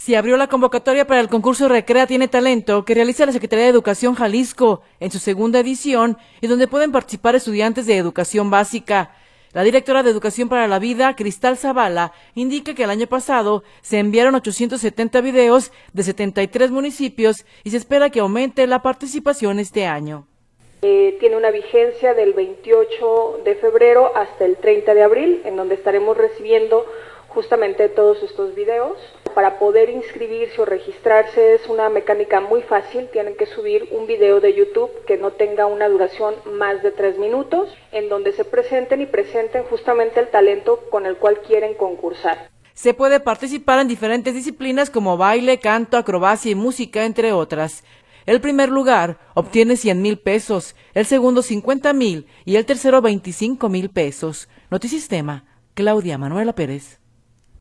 Se abrió la convocatoria para el concurso Recrea Tiene Talento que realiza la Secretaría de Educación Jalisco en su segunda edición y donde pueden participar estudiantes de educación básica. La directora de Educación para la Vida, Cristal Zavala, indica que el año pasado se enviaron 870 videos de 73 municipios y se espera que aumente la participación este año. Tiene una vigencia del 28 de febrero hasta el 30 de abril, en donde estaremos recibiendo justamente todos estos videos. Para poder inscribirse o registrarse es una mecánica muy fácil. Tienen que subir un video de YouTube que no tenga una duración más de 3 minutos, en donde se presenten justamente el talento con el cual quieren concursar. Se puede participar en diferentes disciplinas como baile, canto, acrobacia y música, entre otras. El primer lugar obtiene 100,000 pesos, el segundo 50,000 y el tercero 25,000 pesos. Notisistema, Claudia Manuela Pérez.